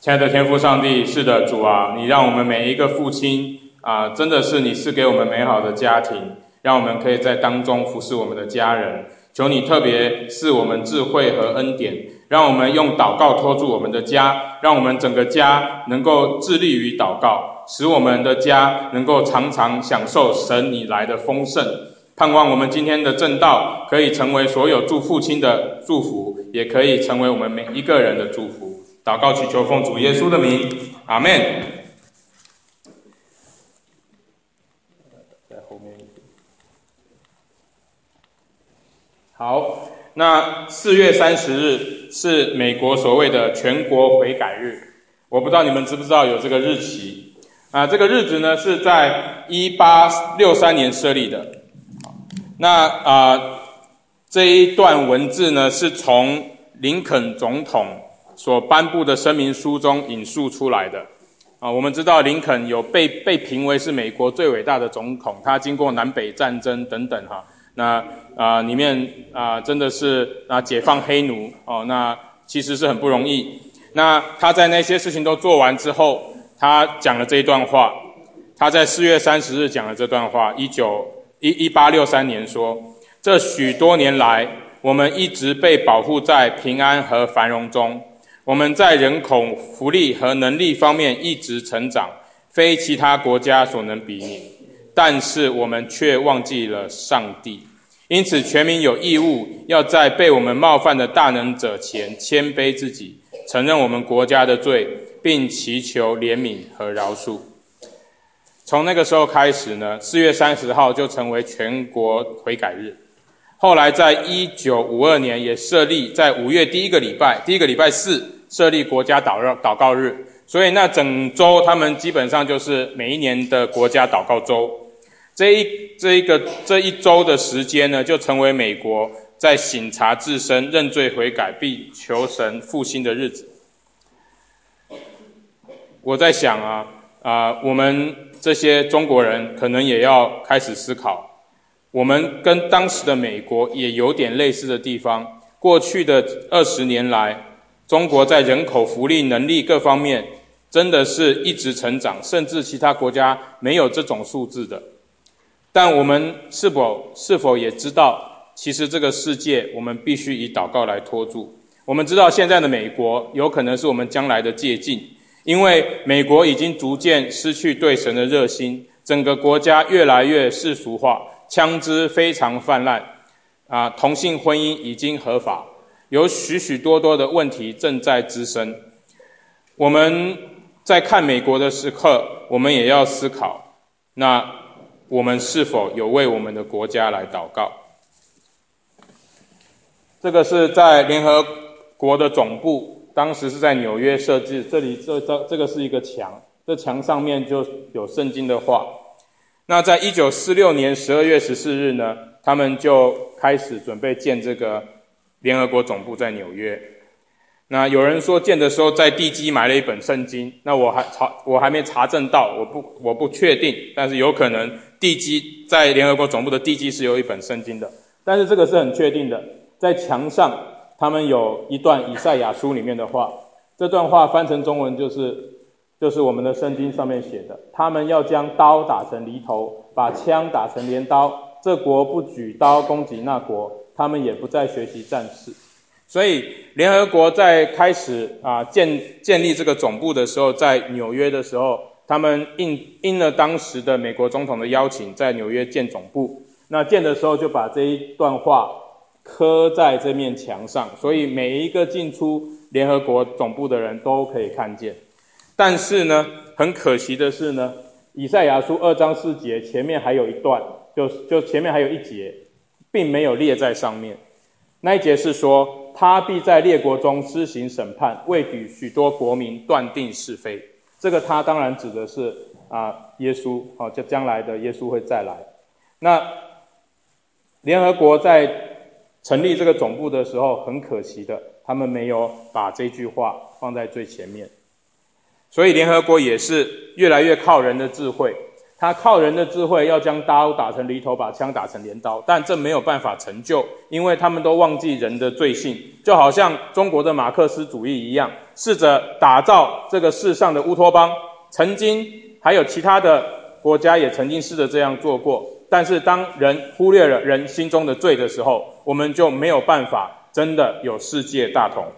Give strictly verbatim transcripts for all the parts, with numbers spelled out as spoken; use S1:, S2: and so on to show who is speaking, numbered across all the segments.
S1: 亲爱的天父上帝，是的，主啊，你让我们每一个父亲啊，真的是你赐给我们美好的家庭，让我们可以在当中服侍我们的家人。求你特别赐我们智慧和恩典，让我们用祷告托住我们的家，让我们整个家能够致力于祷告，使我们的家能够常常享受神你来的丰盛。盼望我们今天的正道可以成为所有祝父亲的祝福，也可以成为我们每一个人的祝福。祷告祈求奉主耶稣的名，阿们。在后面一点。好，那四月三十日是美国所谓的全国悔改日，我不知道你们知不知道有这个日期啊？这个日子呢是在一八六三年设立的。那啊，这一段文字呢是从林肯总统所颁布的声明书中引述出来的啊。我们知道林肯有被被评为是美国最伟大的总统，他经过南北战争等等哈，那啊里面啊真的是啊解放黑奴哦，那其实是很不容易。那他在那些事情都做完之后，他讲了这一段话，他在四月三十日讲了这段话，一九一一八六三年说：这许多年来，我们一直被保护在平安和繁荣中。我们在人口、福利和能力方面一直成长，非其他国家所能比拟。但是我们却忘记了上帝，因此全民有义务要在被我们冒犯的大能者前谦卑自己，承认我们国家的罪，并祈求怜悯和饶恕。从那个时候开始呢，四月三十号就成为全国悔改日。后来在一九五二年也设立在五月第一个礼拜，第一个礼拜四设立国家祷告日，所以那整周他们基本上就是每一年的国家祷告周。这一这一个这一周的时间呢，就成为美国在省察自身、认罪悔改并求神复兴的日子。我在想啊啊、呃，我们这些中国人可能也要开始思考，我们跟当时的美国也有点类似的地方。过去的二十年来，中国在人口、福利、能力各方面真的是一直成长，甚至其他国家没有这种数字的。但我们是否是否也知道，其实这个世界我们必须以祷告来托住。我们知道现在的美国有可能是我们将来的借鉴，因为美国已经逐渐失去对神的热心，整个国家越来越世俗化，枪支非常泛滥啊，同性婚姻已经合法，有许许多多的问题正在滋生。我们在看美国的时刻，我们也要思考，那我们是否有为我们的国家来祷告？这个是在联合国的总部，当时是在纽约设置，这里这这这个是一个墙，这墙上面就有圣经的话。那在一九四六年十二月十四日呢，他们就开始准备建这个联合国总部在纽约。那有人说建的时候在地基埋了一本圣经，那我还查我还没查证到，我不我不确定，但是有可能地基在联合国总部的地基是有一本圣经的，但是这个是很确定的。在墙上他们有一段以赛亚书里面的话，这段话翻成中文就是就是我们的圣经上面写的，他们要将刀打成犁头，把枪打成镰刀，这国不举刀攻击那国，他们也不再学习战事。所以联合国在开始啊建建立这个总部的时候，在纽约的时候，他们应应了当时的美国总统的邀请，在纽约建总部。那建的时候就把这一段话刻在这面墙上，所以每一个进出联合国总部的人都可以看见。但是呢，很可惜的是呢，以赛亚书二章四节前面还有一段，就就前面还有一节，并没有列在上面。那一节是说，他必在列国中施行审判，为与许多国民断定是非。这个他当然指的是啊耶稣，哦，就将来的耶稣会再来。那联合国在成立这个总部的时候，很可惜的，他们没有把这句话放在最前面。所以联合国也是越来越靠人的智慧， 他靠人的智慧要将刀打成犁头，把枪打成镰刀，但这没有办法成就，因为他们都忘记人的罪性，就好像中国的马克思主义一样，试着打造这个世上的乌托邦。曾经还有其他的国家也曾经试着这样做过，但是当人忽略了人心中的罪的时候，我们就没有办法真的有世界大同。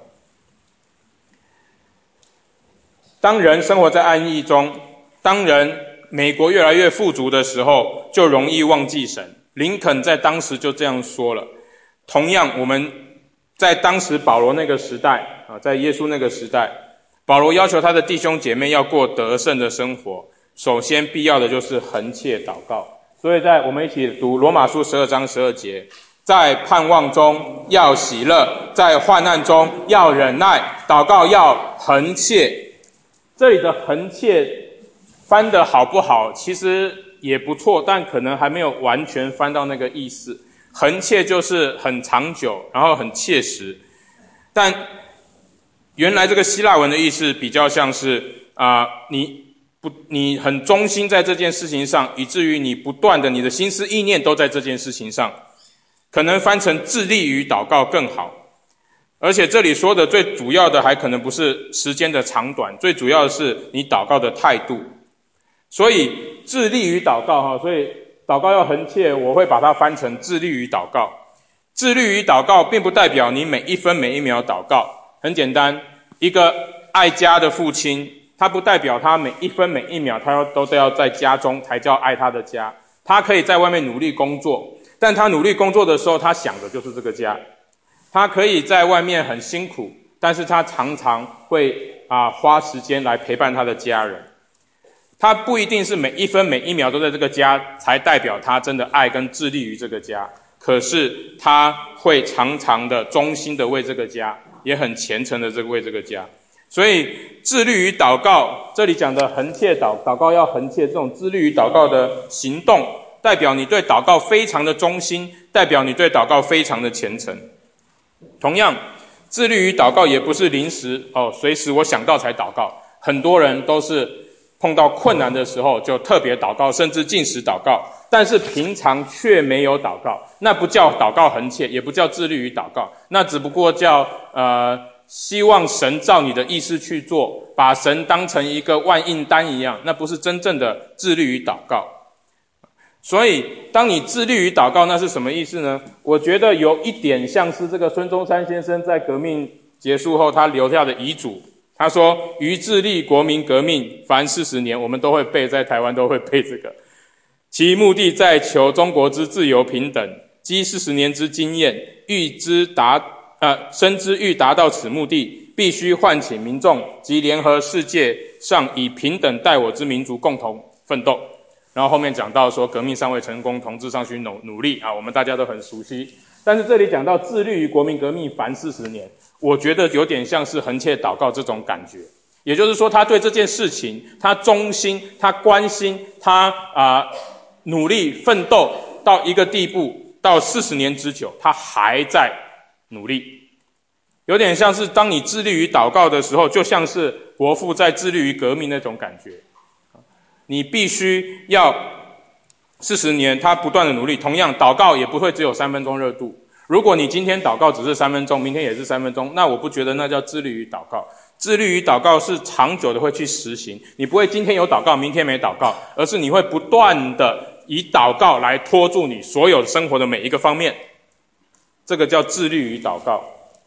S1: 当人生活在安逸中，当人美国越来越富足的时候，就容易忘记神。林肯在当时就这样说了。同样，我们在当时保罗那个时代啊，在耶稣那个时代，保罗要求他的弟兄姐妹要过得胜的生活，首先必要的就是恒切祷告。所以在我们一起读罗马书十二章十二节，在盼望中要喜乐，在患难中要忍耐，祷告要恒切。这里的恒切翻得好不好，其实也不错，但可能还没有完全翻到那个意思。恒切就是很长久，然后很切实。但原来这个希腊文的意思比较像是啊、呃，你不，你很忠心在这件事情上，以至于你不断的，你的心思意念都在这件事情上。可能翻成致力于祷告更好。而且这里说的最主要的还可能不是时间的长短，最主要的是你祷告的态度。所以致力于祷告哈，所以祷告要恒切，我会把它翻成致力于祷告。致力于祷告并不代表你每一分每一秒祷告。很简单，一个爱家的父亲，他不代表他每一分每一秒他要都都要在家中才叫爱他的家。他可以在外面努力工作，但他努力工作的时候，他想的就是这个家。他可以在外面很辛苦，但是他常常会啊花时间来陪伴他的家人。他不一定是每一分每一秒都在这个家，才代表他真的爱跟致力于这个家。可是他会常常的忠心的为这个家，也很虔诚的这个为这个家。所以致力于祷告，这里讲的恒切祷祷告要恒切，这种致力于祷告的行动，代表你对祷告非常的忠心，代表你对祷告非常的虔诚。同样，致力于祷告也不是临时哦，随时我想到才祷告。很多人都是碰到困难的时候就特别祷告，甚至禁食祷告，但是平常却没有祷告，那不叫祷告恒切，也不叫致力于祷告，那只不过叫呃希望神照你的意思去做，把神当成一个万应单一样，那不是真正的致力于祷告。所以当你致力于祷告，那是什么意思呢？我觉得有一点像是这个孙中山先生在革命结束后他留下的遗嘱。他说于致力国民革命凡四十年，我们都会背，在台湾都会背这个。其目的在求中国之自由平等，积四十年之经验，欲之达呃深知欲达到此目的，必须唤起民众及联合世界上以平等待我之民族共同奋斗。然后后面讲到说革命尚未成功，同志尚需努努力啊，我们大家都很熟悉。但是这里讲到致力于国民革命凡四十年，我觉得有点像是恒切祷告这种感觉。也就是说，他对这件事情，他忠心，他关心，他啊、呃、努力奋斗到一个地步，到四十年之久，他还在努力。有点像是当你致力于祷告的时候，就像是国父在致力于革命那种感觉。你必须要四十年，他不断的努力。同样，祷告也不会只有三分钟热度。如果你今天祷告只是三分钟，明天也是三分钟，那我不觉得那叫致力于祷告。致力于祷告是长久的会去实行，你不会今天有祷告，明天没祷告，而是你会不断的以祷告来拖住你所有生活的每一个方面。这个叫致力于祷告。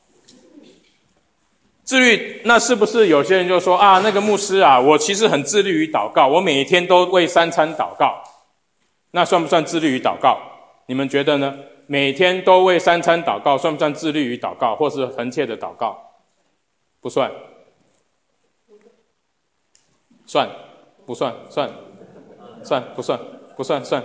S1: 致力，那是不是有些人就说啊，那个牧师啊，我其实很致力于祷告，我每天都为三餐祷告，那算不算致力于祷告？你们觉得呢？每天都为三餐祷告，算不算致力于祷告，或是恒切的祷告？不算。算，不算，算，算，不算，不算，算。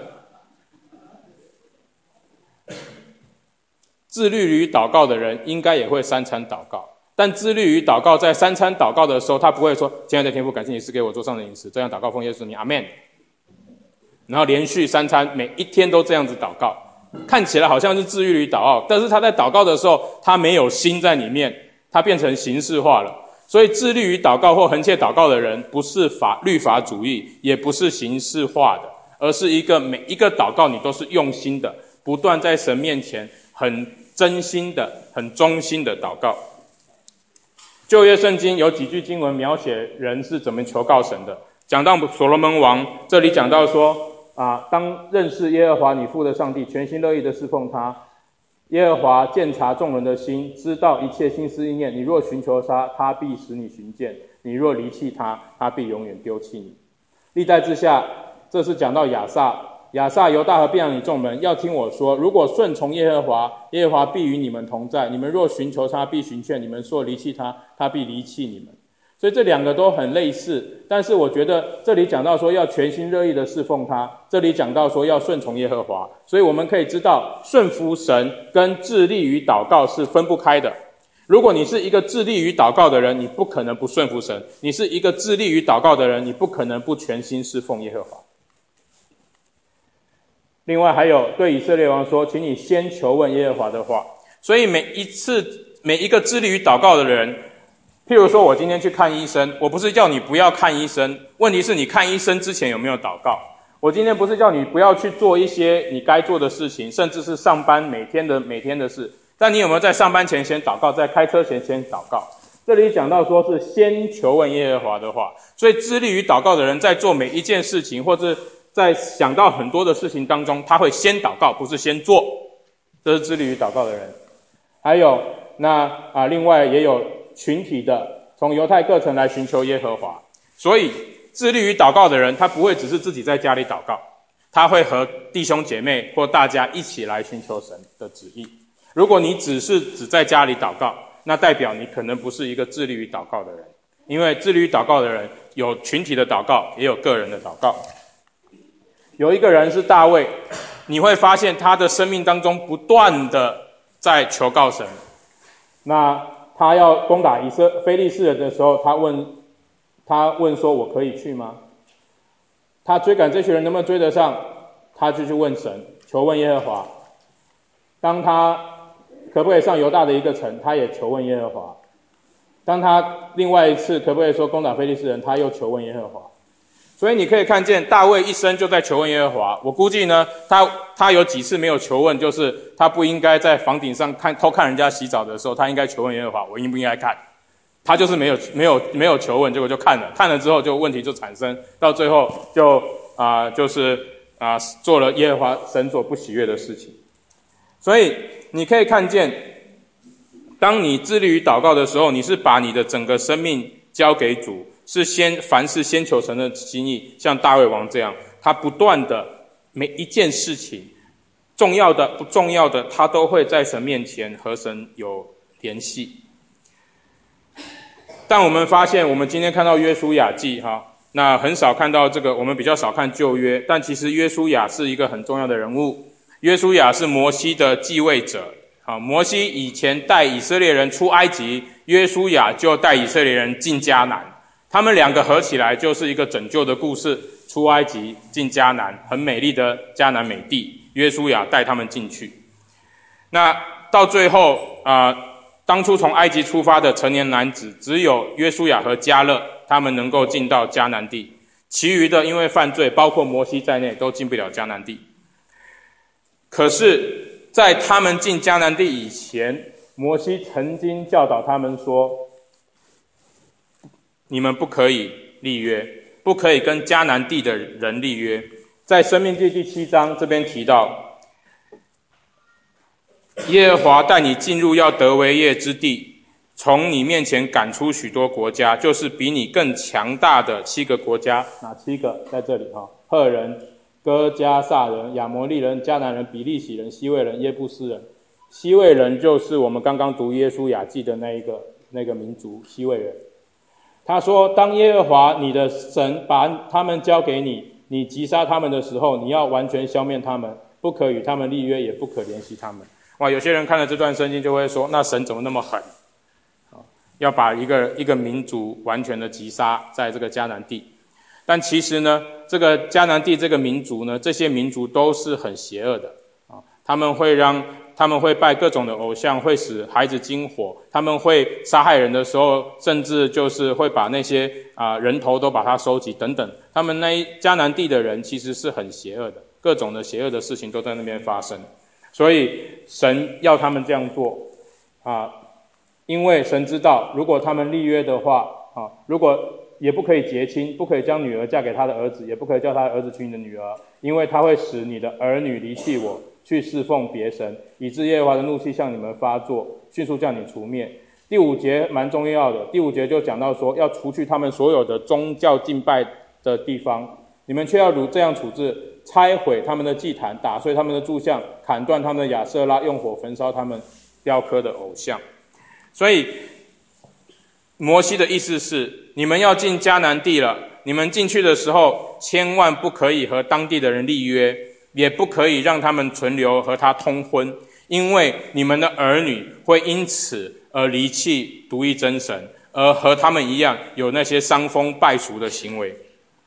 S1: 致力于祷告的人，应该也会三餐祷告。但致力于祷告，在三餐祷告的时候，他不会说：“亲爱的天父，感谢你赐给我桌上的饮食。”这样祷告奉耶稣名，阿们。然后连续三餐，每一天都这样子祷告，看起来好像是致力于祷告，但是他在祷告的时候，他没有心在里面，他变成形式化了。所以致力于祷告或恒切祷告的人，不是法律法主义，也不是形式化的， 而是一个每一个祷告你都是用心的，不断在神面前很真心的、很忠心的祷告。旧约圣经有几句经文描写人是怎么求告神的。讲到所罗门王，这里讲到说啊，当认识耶和华你父的上帝，全心乐意的侍奉他。耶和华鉴察众人的心，知道一切心思意念。你若寻求他，他必使你寻见；你若离弃他，他必永远丢弃你。历代志下，这是讲到亚萨，亚萨、犹大和便雅悯众们要听我说：如果顺从耶和华，耶和华必与你们同在；你们若寻求他，必寻见；你们若离弃他，他必离弃你们。所以这两个都很类似，但是我觉得这里讲到说要全心乐意的侍奉他，这里讲到说要顺从耶和华，所以我们可以知道顺服神跟致力于祷告是分不开的。如果你是一个致力于祷告的人，你不可能不顺服神；你是一个致力于祷告的人，你不可能不全心侍奉耶和华。另外还有对以色列王说，请你先求问耶和华的话。所以每一次每一个致力于祷告的人，譬如说我今天去看医生，我不是叫你不要看医生，问题是你看医生之前有没有祷告。我今天不是叫你不要去做一些你该做的事情，甚至是上班每天的每天的事，但你有没有在上班前先祷告，在开车前先祷告。这里讲到说是先求问耶和华的话，所以致力于祷告的人在做每一件事情，或是在想到很多的事情当中，他会先祷告，不是先做，这是致力于祷告的人。还有那啊，另外也有群体的从犹太各城来寻求耶和华。所以致力于祷告的人，他不会只是自己在家里祷告，他会和弟兄姐妹或大家一起来寻求神的旨意。如果你只是只在家里祷告，那代表你可能不是一个致力于祷告的人，因为致力于祷告的人有群体的祷告，也有个人的祷告。有一个人是大卫，你会发现他的生命当中不断的在求告神。那他要攻打以色非利士人的时候，他问他问说：“我可以去吗？”他追赶这群人能不能追得上？他就去问神，求问耶和华。当他可不可以上犹大的一个城，他也求问耶和华。当他另外一次可不可以说攻打非利士人，他又求问耶和华。所以你可以看见大卫一生就在求问耶和华。我估计呢，他他有几次没有求问，就是他不应该在房顶上看偷看人家洗澡的时候，他应该求问耶和华，我应不应该看？他就是没有没有没有求问，结果就看了，看了之后就问题就产生，到最后就啊、呃、就是啊、呃、做了耶和华神所不喜悦的事情。所以你可以看见，当你致力于祷告的时候，你是把你的整个生命交给主。是先凡事先求神的心意，像大卫王这样，他不断的每一件事情，重要的不重要的，他都会在神面前和神有联系。但我们发现，我们今天看到约书亚记哈，那很少看到这个，我们比较少看旧约，但其实约书亚是一个很重要的人物。约书亚是摩西的继位者，好，摩西以前带以色列人出埃及，约书亚就带以色列人进迦南。他们两个合起来就是一个拯救的故事，出埃及进迦南，很美丽的迦南美地，约书亚带他们进去。那到最后啊、呃，当初从埃及出发的成年男子，只有约书亚和迦勒他们能够进到迦南地，其余的因为犯罪，包括摩西在内，都进不了迦南地。可是在他们进迦南地以前，摩西曾经教导他们说，你们不可以立约，不可以跟迦南地的人立约。在申命记第七章这边提到，耶和华带你进入要得为业之地，从你面前赶出许多国家，就是比你更强大的七个国家。哪七个？在这里哈，赫人、哥迦撒人、亚摩利人、迦南人、比利洗人、西魏人、耶布斯人。西魏人就是我们刚刚读约书亚记的那一个那个民族，西魏人。他说，当耶和华你的神把他们交给你，你击杀他们的时候，你要完全消灭他们，不可与他们立约，也不可怜惜他们。哇，有些人看了这段圣经就会说，那神怎么那么狠，要把一个一个民族完全的击杀在这个迦南地。但其实呢，这个迦南地这个民族呢，这些民族都是很邪恶的，他们会让他们会拜各种的偶像，会使孩子惊火，他们会杀害人的时候，甚至就是会把那些啊、呃、人头都把它收集等等。他们那一迦南地的人其实是很邪恶的，各种的邪恶的事情都在那边发生。所以神要他们这样做啊，因为神知道，如果他们立约的话啊，如果也不可以结亲，不可以将女儿嫁给他的儿子，也不可以叫他的儿子娶你的女儿，因为他会使你的儿女离弃我，去侍奉别神，以致耶和华的怒气向你们发作，迅速将你除灭。第五节蛮重要的，第五节就讲到说，要除去他们所有的宗教敬拜的地方，你们却要如这样处置，拆毁他们的祭坛，打碎他们的柱像，砍断他们的亚舍拉，用火焚烧他们雕刻的偶像。所以摩西的意思是，你们要进迦南地了，你们进去的时候千万不可以和当地的人立约，也不可以让他们存留和他通婚，因为你们的儿女会因此而离弃独一真神，而和他们一样有那些伤风败俗的行为。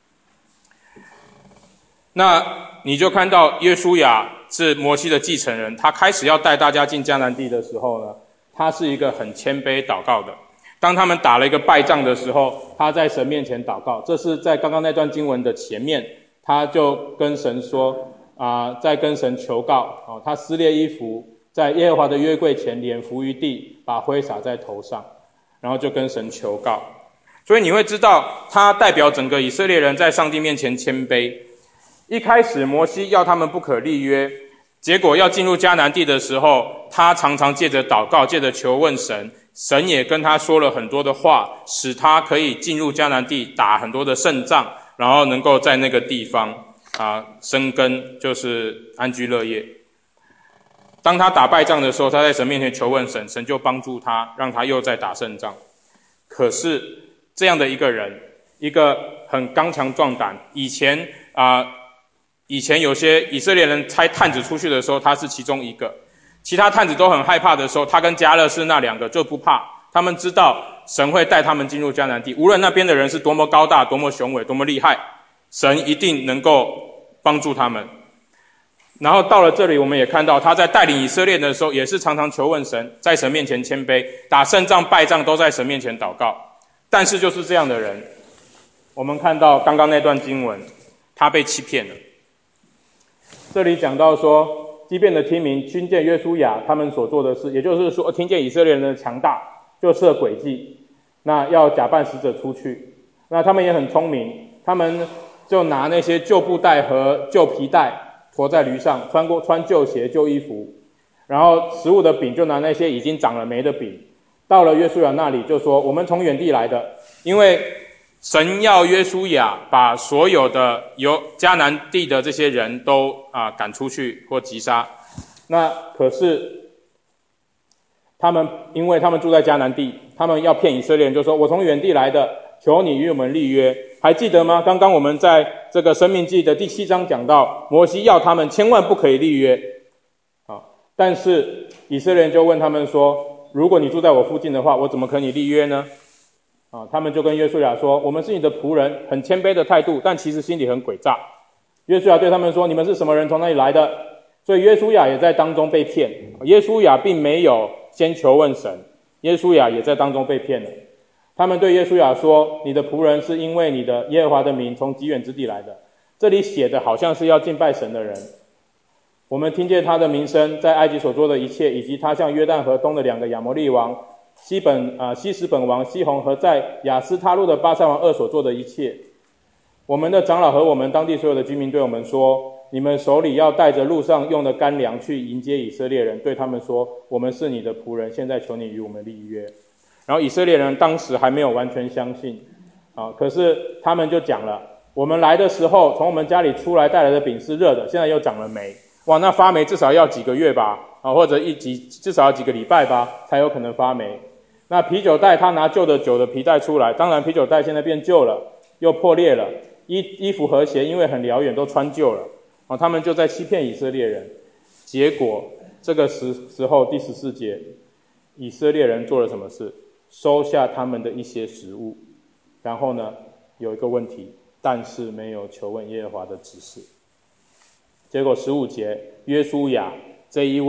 S1: 那你就看到约书亚是摩西的继承人，他开始要带大家进迦南地的时候呢，他是一个很谦卑祷告的。当他们打了一个败仗的时候，他在神面前祷告，这是在刚刚那段经文的前面，他就跟神说啊、呃，在跟神求告、哦、他撕裂衣服，在耶和华的约柜前脸伏于地，把灰撒在头上，然后就跟神求告。所以你会知道，他代表整个以色列人在上帝面前谦卑。一开始摩西要他们不可立约，结果要进入迦南地的时候，他常常借着祷告，借着求问神，神也跟他说了很多的话，使他可以进入迦南地，打很多的胜仗，然后能够在那个地方啊生根，就是安居乐业。当他打败仗的时候，他在神面前求问神，神就帮助他，让他又再打胜仗。可是这样的一个人，一个很刚强壮胆，以前啊、呃，以前有些以色列人差探子出去的时候，他是其中一个。其他探子都很害怕的时候，他跟迦勒是那两个就不怕，他们知道神会带他们进入迦南地，无论那边的人是多么高大，多么雄伟，多么厉害，神一定能够帮助他们。然后到了这里，我们也看到他在带领以色列的时候，也是常常求问神，在神面前谦卑，打胜仗败仗都在神面前祷告。但是就是这样的人，我们看到刚刚那段经文，他被欺骗了。这里讲到说，基遍的听民听见约书亚他们所做的事，也就是说听见以色列人的强大，就设诡计，那要假扮使者出去。那他们也很聪明，他们就拿那些旧布袋和旧皮带驮在驴上，穿过穿旧鞋旧衣服，然后食物的饼就拿那些已经长了霉的饼，到了约书亚那里就说，我们从远地来的，因为神要约书亚把所有的由迦南地的这些人都啊、呃、赶出去或击杀。那可是他们因为他们住在迦南地，他们要骗以色列人，就说我从远地来的，求你与我们立约。还记得吗？刚刚我们在这个申命记的第七章讲到，摩西要他们千万不可以立约啊，但是以色列人就问他们说，如果你住在我附近的话，我怎么可以立约呢？啊，他们就跟约书亚说，我们是你的仆人，很谦卑的态度，但其实心里很诡诈。约书亚对他们说，你们是什么人，从哪里来的？所以约书亚也在当中被骗。约书亚并没有先求问神，约书亚也在当中被骗了。他们对约书亚说，你的仆人是因为你的耶和华的名从极远之地来的。这里写的好像是要敬拜神的人。我们听见他的名声，在埃及所做的一切，以及他向约旦河东的两个亚摩利王西本啊、呃、西什本王西宏和在亚斯他路的巴珊王二所做的一切。我们的长老和我们当地所有的居民对我们说，你们手里要带着路上用的干粮去迎接以色列人，对他们说，我们是你的仆人，现在求你与我们立约。然后以色列人当时还没有完全相信啊，可是他们就讲了，我们来的时候从我们家里出来带来的饼是热的，现在又长了霉，哇，那发霉至少要几个月吧，啊，或者一几至少要几个礼拜吧，才有可能发霉。那啤酒袋他拿旧的酒的皮带出来，当然啤酒袋现在变旧了，又破裂了，衣衣服和鞋因为很辽远都穿旧了，啊，他们就在欺骗以色列人。结果这个时时候第十四节，以色列人做了什么事？收下他们的一些食物，然后呢，有一个问题，但是没有求问耶和华的指示。结果十五节，约书亚这一位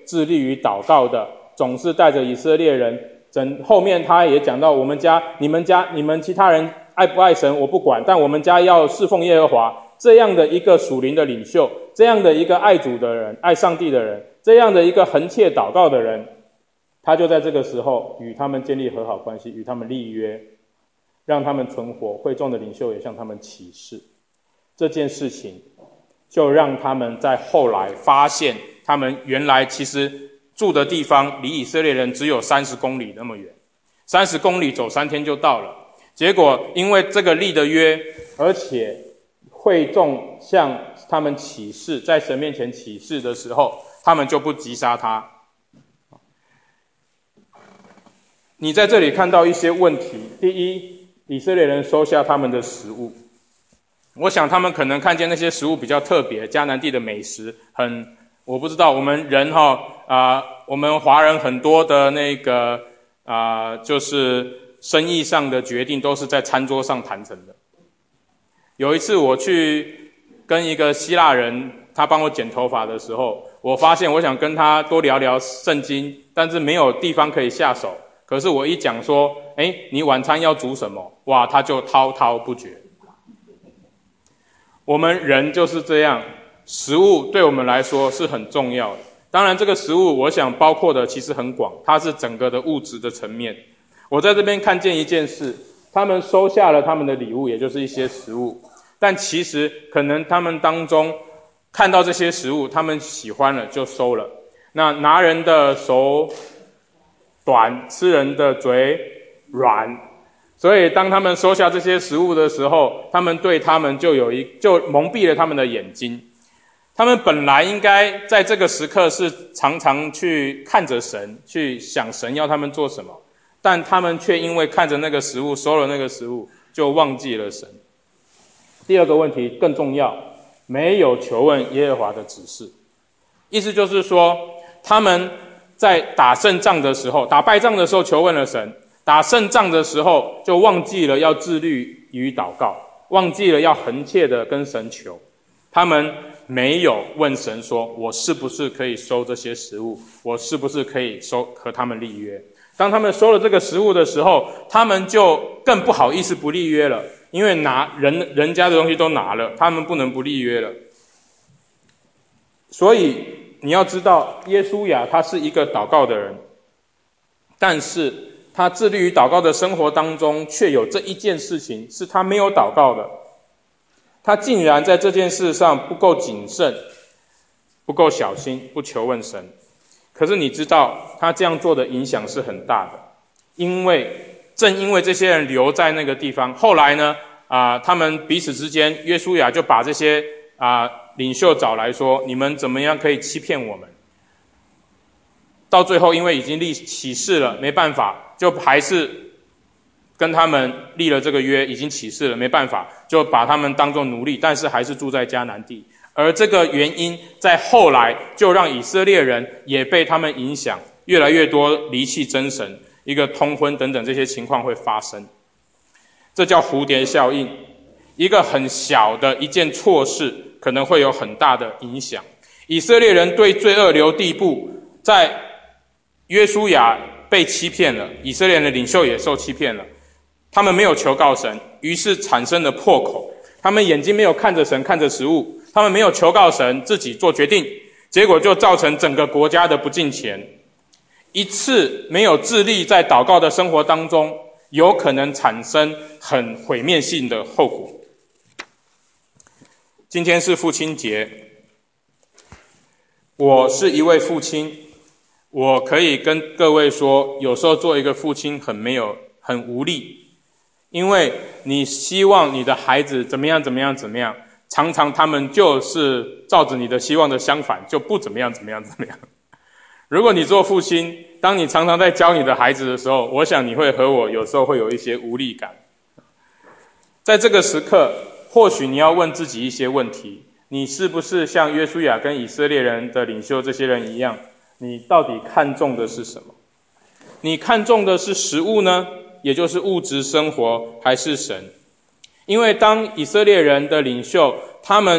S1: 致力于祷告的，总是带着以色列人。整后面他也讲到，我们家、你们家、你们其他人爱不爱神我不管，但我们家要侍奉耶和华。这样的一个属灵的领袖，这样的一个爱主的人、爱上帝的人，这样的一个恒切祷告的人，他就在这个时候与他们建立和好关系，与他们立约，让他们存活。会众的领袖也向他们起誓。这件事情就让他们在后来发现，他们原来其实住的地方离以色列人只有三十公里那么远，三十公里走三天就到了。结果因为这个立的约，而且会众向他们起誓，在神面前起誓的时候，他们就不击杀他。你在这里看到一些问题。第一，以色列人收下他们的食物，我想他们可能看见那些食物比较特别，迦南地的美食很，我不知道我们人哈啊、呃，我们华人很多的那个啊、呃，就是生意上的决定都是在餐桌上谈成的。有一次我去跟一个希腊人，他帮我剪头发的时候，我发现我想跟他多聊聊圣经，但是没有地方可以下手。可是我一讲说，诶，你晚餐要煮什么？哇，他就滔滔不绝。我们人就是这样，食物对我们来说是很重要的。当然这个食物我想包括的其实很广，它是整个的物质的层面。我在这边看见一件事，他们收下了他们的礼物，也就是一些食物，但其实可能他们当中看到这些食物，他们喜欢了就收了。那拿人的手短，吃人的嘴软，所以当他们收下这些食物的时候，他们对他们就有一就蒙蔽了他们的眼睛。他们本来应该在这个时刻是常常去看着神，去想神要他们做什么，但他们却因为看着那个食物，收了那个食物，就忘记了神。第二个问题更重要，没有求问耶和华的指示。意思就是说，他们在打胜仗的时候，打败仗的时候求问了神，打胜仗的时候就忘记了要致力于祷告，忘记了要恒切的跟神求。他们没有问神说，我是不是可以收这些食物，我是不是可以收和他们立约。当他们收了这个食物的时候，他们就更不好意思不立约了，因为拿人人家的东西都拿了，他们不能不立约了。所以你要知道，耶稣亚他是一个祷告的人，但是他致力于祷告的生活当中，却有这一件事情是他没有祷告的。他竟然在这件事上不够谨慎，不够小心，不求问神。可是你知道，他这样做的影响是很大的，因为正因为这些人留在那个地方，后来呢，啊、呃，他们彼此之间，约书亚就把这些啊、呃、领袖找来说，你们怎么样可以欺骗我们？到最后，因为已经立起誓了，没办法，就还是跟他们立了这个约，已经起誓了，没办法，就把他们当作奴隶，但是还是住在迦南地。而这个原因在后来就让以色列人也被他们影响，越来越多离弃真神，一个通婚等等这些情况会发生。这叫蝴蝶效应，一个很小的一件错事可能会有很大的影响。以色列人对罪恶流地步，在约书亚被欺骗了，以色列人的领袖也受欺骗了，他们没有求告神，于是产生了破口。他们眼睛没有看着神，看着食物，他们没有求告神，自己做决定，结果就造成整个国家的不敬虔。一次没有致力在祷告的生活当中，有可能产生很毁灭性的后果。今天是父亲节，我是一位父亲，我可以跟各位说，有时候做一个父亲很没有很无力，因为你希望你的孩子怎么样怎么样怎么样，常常他们就是照着你的希望的相反，就不怎么样怎么样怎么样。如果你做父亲，当你常常在教你的孩子的时候，我想你会和我有时候会有一些无力感。在这个时刻，或许你要问自己一些问题，你是不是像约书亚跟以色列人的领袖这些人一样，你到底看重的是什么？你看重的是食物呢，也就是物质生活，还是神？因为当以色列人的领袖他们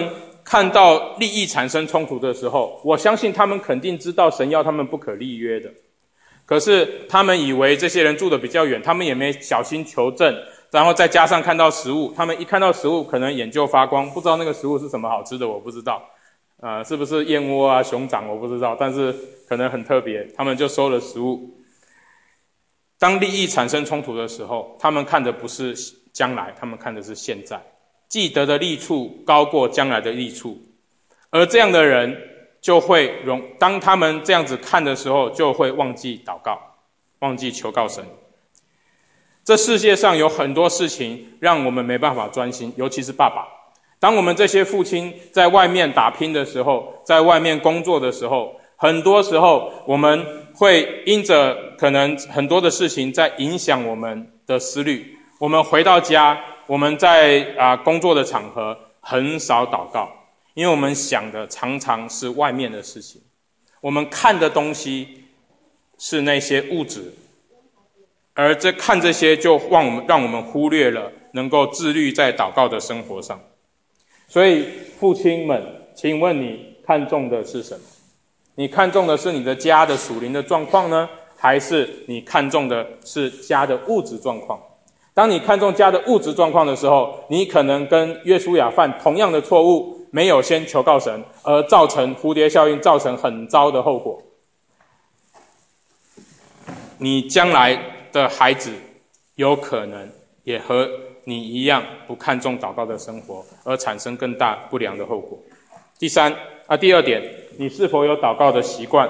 S1: 看到利益产生冲突的时候，我相信他们肯定知道神要他们不可立约的。可是他们以为这些人住得比较远，他们也没小心求证，然后再加上看到食物，他们一看到食物可能眼就发光，不知道那个食物是什么好吃的，我不知道，呃，是不是燕窝啊、熊掌我不知道，但是可能很特别，他们就收了食物。当利益产生冲突的时候，他们看的不是将来，他们看的是现在，既得的利处高过将来的利处，而这样的人就会容，当他们这样子看的时候，就会忘记祷告，忘记求告神。这世界上有很多事情让我们没办法专心，尤其是爸爸。当我们这些父亲在外面打拼的时候，在外面工作的时候，很多时候我们会因着可能很多的事情在影响我们的思虑。我们回到家，我们在啊工作的场合很少祷告，因为我们想的常常是外面的事情，我们看的东西是那些物质，而这看这些就让我们让我们忽略了能够自律在祷告的生活上。所以父亲们，请问你看重的是什么？你看重的是你的家的属灵的状况呢，还是你看重的是家的物质状况？当你看重家的物质状况的时候，你可能跟约书亚犯同样的错误，没有先求告神，而造成蝴蝶效应，造成很糟的后果。你将来的孩子有可能也和你一样不看重祷告的生活，而产生更大不良的后果。第三啊，第二点，你是否有祷告的习惯？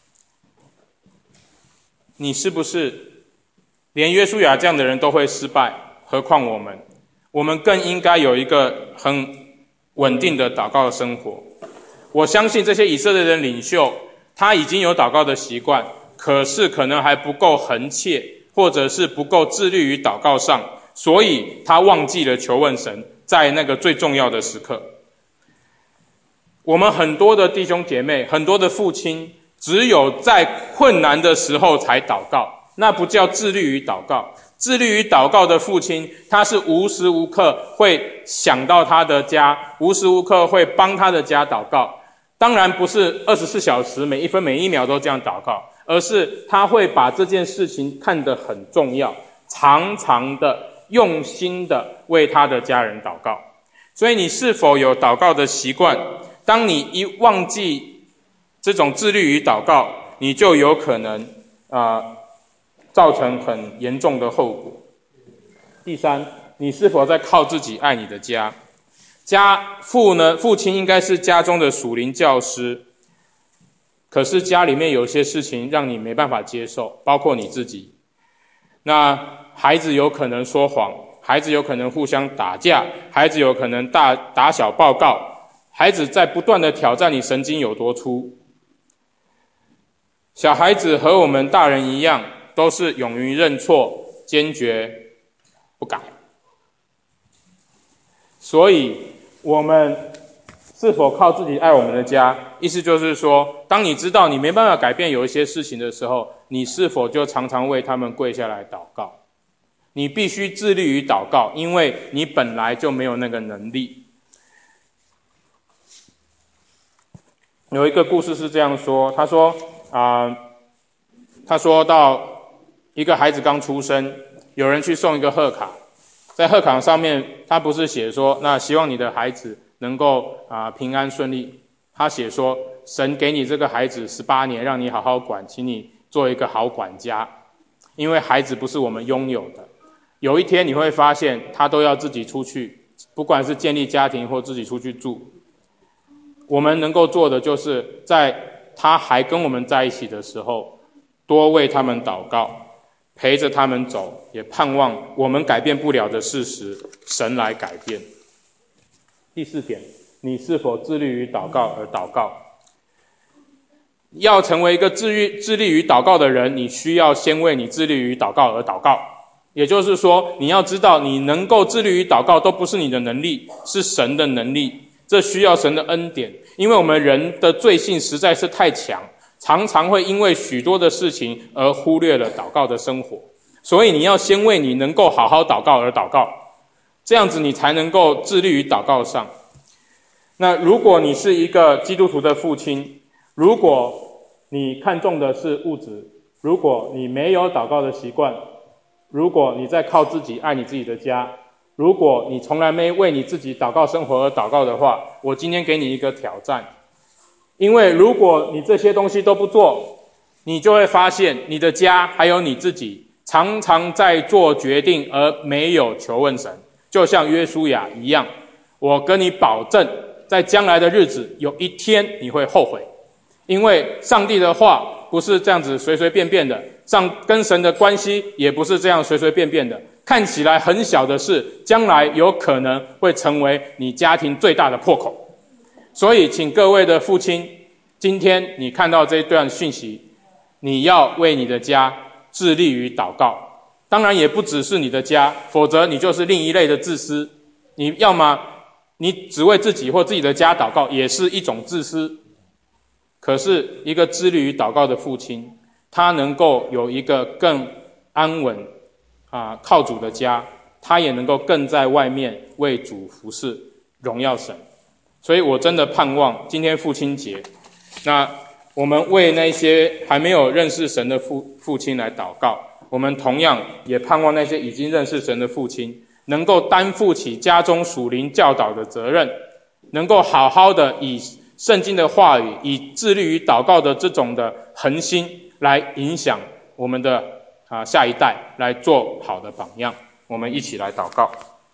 S1: 你是不是连约书亚这样的人都会失败，何况我们？我们更应该有一个很稳定的祷告的生活。我相信这些以色列人领袖，他已经有祷告的习惯，可是可能还不够恒切，或者是不够自律于祷告上，所以他忘记了求问神，在那个最重要的时刻。我们很多的弟兄姐妹，很多的父亲，只有在困难的时候才祷告，那不叫自律于祷告。自律于祷告的父亲，他是无时无刻会想到他的家，无时无刻会帮他的家祷告。当然不是二十四小时每一分每一秒都这样祷告，而是他会把这件事情看得很重要，常常的用心的为他的家人祷告。所以你是否有祷告的习惯？当你一忘记这种自律于祷告，你就有可能啊、呃、造成很严重的后果。第三，你是否在靠自己爱你的家？家父呢，父亲应该是家中的属灵教师，可是家里面有些事情让你没办法接受，包括你自己。那孩子有可能说谎，孩子有可能互相打架，孩子有可能大打小报告，孩子在不断的挑战你神经有多粗。小孩子和我们大人一样，都是勇于认错，坚决不改。所以我们是否靠自己爱我们的家？意思就是说，当你知道你没办法改变有一些事情的时候，你是否就常常为他们跪下来祷告？你必须自律于祷告，因为你本来就没有那个能力。有一个故事是这样说，他说啊、呃，他说到一个孩子刚出生，有人去送一个贺卡，在贺卡上面，他不是写说，那希望你的孩子能够啊、呃、平安顺利，他写说，神给你这个孩子十八年，让你好好管，请你做一个好管家，因为孩子不是我们拥有的，有一天你会发现，他都要自己出去，不管是建立家庭或自己出去住。我们能够做的就是在他还跟我们在一起的时候，多为他们祷告，陪着他们走，也盼望我们改变不了的事实，神来改变。第四点，你是否致力于祷告而祷告？要成为一个致力致力于祷告的人，你需要先为你致力于祷告而祷告。也就是说，你要知道你能够致力于祷告都不是你的能力，是神的能力，这需要神的恩典。因为我们人的罪性实在是太强，常常会因为许多的事情而忽略了祷告的生活。所以你要先为你能够好好祷告而祷告，这样子你才能够致力于祷告上。 那如果你是一个基督徒的父亲，如果你看重的是物质，如果你没有祷告的习惯，如果你在靠自己爱你自己的家，如果你从来没为你自己祷告生活而祷告的话，我今天给你一个挑战。因为如果你这些东西都不做，你就会发现你的家还有你自己常常在做决定而没有求问神，就像约书亚一样。我跟你保证，在将来的日子，有一天你会后悔。因为上帝的话不是这样子随随便便的，上跟神的关系也不是这样随随便便的，看起来很小的事，将来有可能会成为你家庭最大的破口。所以请各位的父亲，今天你看到这一段讯息，你要为你的家致力于祷告。当然也不只是你的家，否则你就是另一类的自私。你要么你只为自己或自己的家祷告，也是一种自私。可是一个致力于祷告的父亲，他能够有一个更安稳啊靠主的家，他也能够更在外面为主服侍，荣耀神。所以我真的盼望今天父亲节，那我们为那些还没有认识神的父父亲来祷告，我们同样也盼望那些已经认识神的父亲能够担负起家中属灵教导的责任，能够好好的以圣经的话语，以致力于祷告的这种的恒心来影响我们的啊下一代，来做好的榜样。我们一起来祷告。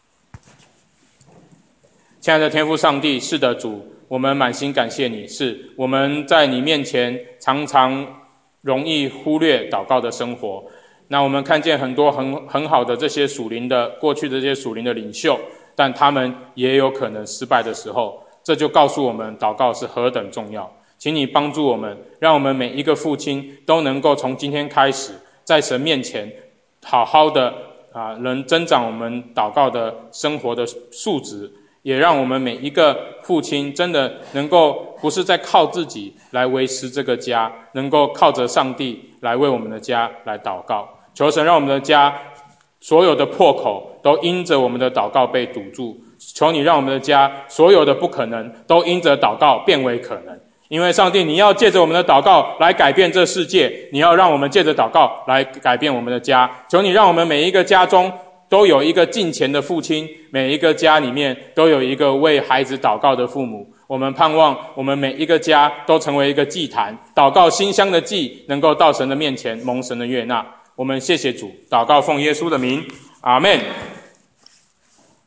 S1: 亲爱的天父上帝，是的主，我们满心感谢你，是我们在你面前常常容易忽略祷告的生活。那我们看见很多很很好的这些属灵的过去的这些属灵的领袖，但他们也有可能失败的时候，这就告诉我们祷告是何等重要。请你帮助我们，让我们每一个父亲都能够从今天开始在神面前好好的啊，能增长我们祷告的生活的素质，也让我们每一个父亲真的能够不是在靠自己来维持这个家，能够靠着上帝来为我们的家来祷告。求神让我们的家所有的破口都因着我们的祷告被堵住，求你让我们的家所有的不可能都因着祷告变为可能。因为上帝你要借着我们的祷告来改变这世界，你要让我们借着祷告来改变我们的家。求你让我们每一个家中都有一个敬虔的父亲，每一个家里面都有一个为孩子祷告的父母。我们盼望我们每一个家都成为一个祭坛，祷告馨香的祭能够到神的面前蒙神的悦纳。我们谢谢主，祷告奉耶稣的名，阿们。